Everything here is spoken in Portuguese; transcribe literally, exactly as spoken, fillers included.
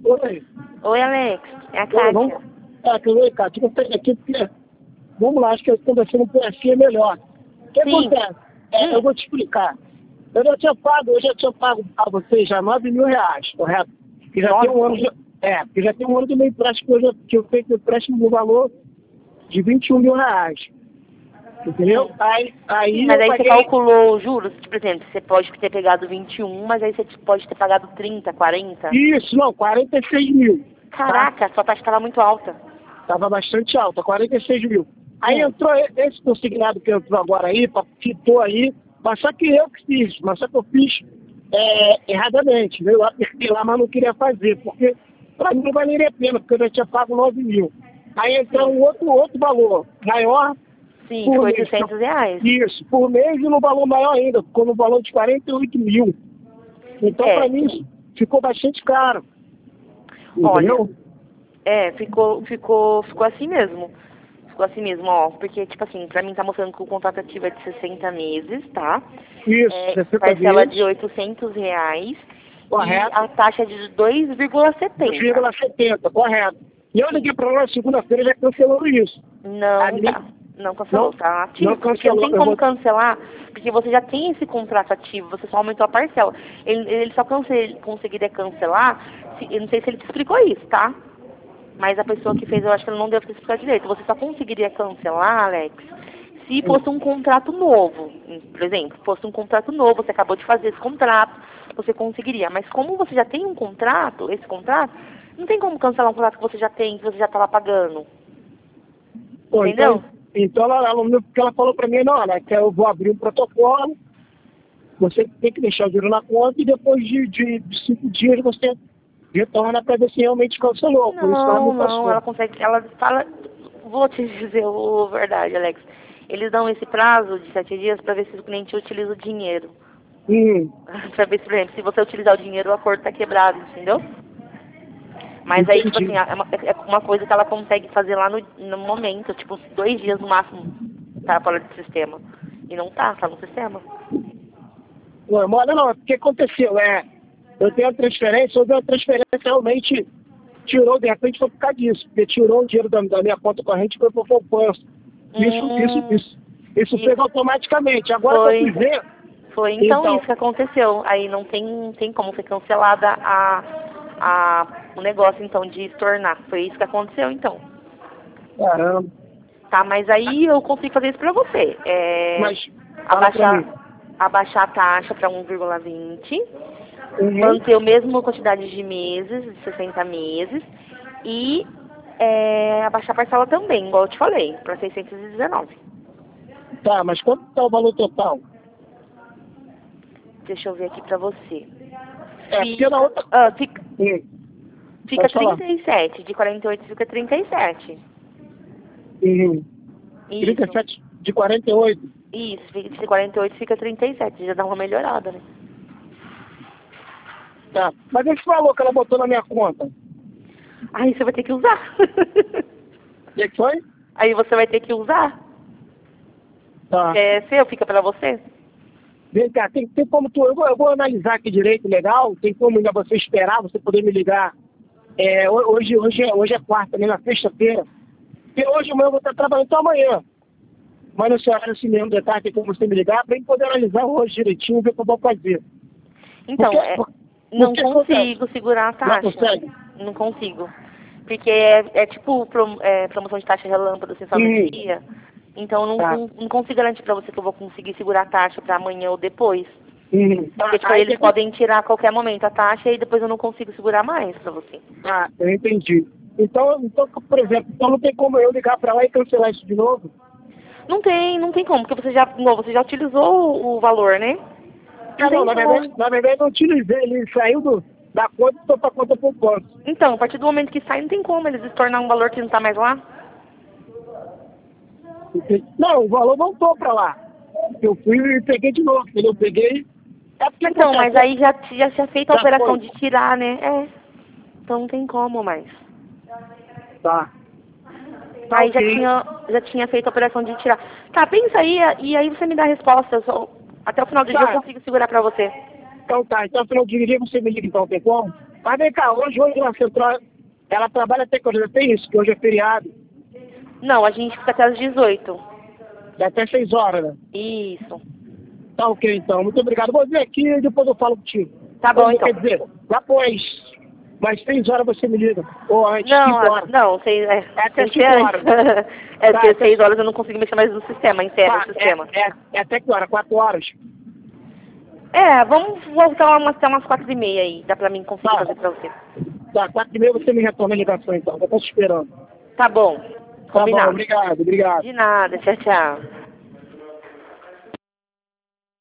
Oi. Oi, Alex. É a Oi, Kátia. vamos... Ah, que oi, Kátia. Eu tenho aqui porque... Vamos lá, acho que conversando por aqui é melhor. O que Sim. acontece? É, Hum. Eu vou te explicar. Eu já tinha pago, eu já tinha pago a vocês já nove mil reais, correto? Que já tem um ano, já, é, que já tem um ano do meu empréstimo que eu, já, que eu fiz o empréstimo no valor de vinte e um mil reais. Entendeu? Aí, aí Mas eu aí você paguei... calculou os juros, por exemplo, você pode ter pegado vinte e um, mas aí você pode ter pagado trinta, quarenta. Isso, não, quarenta e seis mil. Caraca, sua taxa estava muito alta. Estava bastante alta, quarenta e seis mil. Aí Hum. entrou e- esse consignado que entrou agora aí, pa- quitou aí, mas só que eu que fiz, mas só que eu fiz é, erradamente. Eu apertei lá, mas não queria fazer, porque para mim não valeria a pena, porque eu já tinha pago nove mil. Aí entrou um outro, outro valor maior. Sim, por ficou mês. oitocentos reais. Isso, por mês e no valor maior ainda, ficou no valor de quarenta e oito mil. Então, É. para mim, isso ficou bastante caro. Olha, Entendeu? é, ficou, ficou, ficou assim mesmo. Ficou assim mesmo, ó. Porque, tipo assim, pra mim tá mostrando que o contrato ativo é de sessenta meses, tá? Isso, É, sessenta parcela vezes. de oitocentos reais. Correto. E a taxa é de dois vírgula dois setenta. vírgula setenta, correto. E eu liguei para lá na segunda-feira já cancelando isso. A Não minha- tá. Não cancelou, Não, tá ativo. não Porque não cancelou. tem Eu como vou... cancelar, porque você já tem esse contrato ativo, você só aumentou a parcela. Ele, ele só cance- conseguiria cancelar, se, eu não sei se ele te explicou isso, tá? Mas a pessoa que fez, eu acho que ele não deve ter explicado direito. Você só conseguiria cancelar, Alex, se fosse um contrato novo. Por exemplo, fosse um contrato novo, você acabou de fazer esse contrato, você conseguiria. Mas como você já tem um contrato, esse contrato, não tem como cancelar um contrato que você já tem, que você já estava pagando. Pô, Entendeu? então, então ela, ela, porque ela falou para mim, não, olha, que eu vou abrir um protocolo, você tem que deixar o dinheiro na conta e depois de, de, de cinco dias você retorna para ver se realmente cancelou. Por isso que ela Não, me não, passou. ela consegue, ela fala, vou te dizer a verdade, Alex. Eles dão esse prazo de sete dias para ver se o cliente utiliza o dinheiro. Hum, Pra ver se, por exemplo, se você utilizar o dinheiro, o acordo tá quebrado, entendeu? Mas aí, tipo assim, entendi. é uma, é uma coisa que ela consegue fazer lá no, no momento, tipo, uns dois dias no máximo, tá fora do sistema. E não tá, tá no sistema. Não, não, não, o que aconteceu? É, eu tenho a transferência, eu dei a transferência realmente tirou, de repente foi por causa disso, porque tirou o dinheiro da, da minha conta corrente e foi para o poupança. Isso, isso, Hum, isso. Isso fez isso automaticamente. Agora que eu fui foi, ver, foi então então, isso que aconteceu. Aí não tem, não tem como ser cancelada a, a, o negócio, então, de estornar. Foi isso que aconteceu, então. caramba, Tá, mas aí eu consigo fazer isso pra você. É, mas fala pra mim. abaixar, abaixar a taxa para um vírgula vinte, Uhum. manter a mesma quantidade de meses, de sessenta meses, e é, abaixar a parcela também, igual eu te falei, para seiscentos e dezenove. Tá, mas quanto está o valor total? Deixa eu ver aqui pra você. É, porque na outra... Ah, fica, Hum, fica pode falar. trinta e sete, de quarenta e oito fica trinta e sete. Uhum. Isso, trinta e sete de quarenta e oito. isso, fica- de quarenta e oito fica trinta e sete, já dá uma melhorada, né? Tá. Mas esse valor que ela botou na minha conta, Aí você vai ter que usar. o que que foi? Aí você vai ter que usar. Tá. É seu, fica pra você? Vem cá, tem, tem como tu... Eu vou, eu vou analisar aqui direito, legal? Tem como ainda você esperar, você poder me ligar. É, ho- hoje, hoje, é, hoje é quarta, né? Na sexta-feira. Porque hoje amanhã eu vou estar trabalhando até amanhã. Mas nesse horário assim mesmo, de tarde, tem como você me ligar pra gente poder analisar hoje direitinho, ver o que eu vou fazer. Então, Porque, é, por- não porque consigo segurar a não taxa. consegue? Não consigo. Porque é, é tipo prom, é, promoção de taxa relâmpago, assim, só no Sim. dia. Então, não, Tá. não, não consigo garantir pra você que eu vou conseguir segurar a taxa pra amanhã ou depois. Uhum. Tá, Porque, tipo, aí, eles depois- podem tirar a qualquer momento a taxa e depois eu não consigo segurar mais pra você. Ah, eu entendi. Então, então, por exemplo, então não tem como eu ligar pra lá e cancelar isso de novo? Não tem, não tem como, porque você já, não, você já utilizou o, o valor, né? Não Ah, tem não, na como. verdade, na verdade eu utilizei, ele saiu do, da conta e foi pra conta por ponto. Então, a partir do momento que sai, não tem como eles tornar um valor que não tá mais lá. Não, o valor voltou pra lá. Eu fui e peguei de novo, entendeu? Eu peguei. É porque Então, mas acontece, aí já, já tinha feito a já operação foi. de tirar, né? É. Então não tem como mais. Tá. Tá Aí já ok. tinha, já tinha feito a operação de tirar. Tá, pensa aí e aí você me dá a resposta. Eu só- até o final do dia eu Tá. consigo segurar pra você. Então tá, então se eu não dirigir, você me liga então, tem como? Mas vem cá, hoje, hoje na central, ela trabalha até que hoje? Tem isso, que hoje é feriado. Não, a gente fica até às dezoito. Dá até seis horas, né? Isso. Tá ok, então. Muito obrigado. Vou ver aqui e depois eu falo contigo. Tá bom, então. Quer dizer, após mais seis horas você me liga. Ou antes, Não, cinco horas. não, seis, é, É até tem que cinco ser horas. antes. É, Tá, porque até- seis horas eu não consigo mexer mais no sistema, encerra Tá, o sistema. É, é, é até que hora? Quatro horas? É, vamos voltar umas, até umas quatro e meia aí, dá pra mim conseguir Tá. fazer pra você. Tá, quatro e meia você me retorna a ligação, então. Eu tô te esperando. Tá bom, Tá bom, combinado. obrigado, obrigado. De nada, tchau, tchau.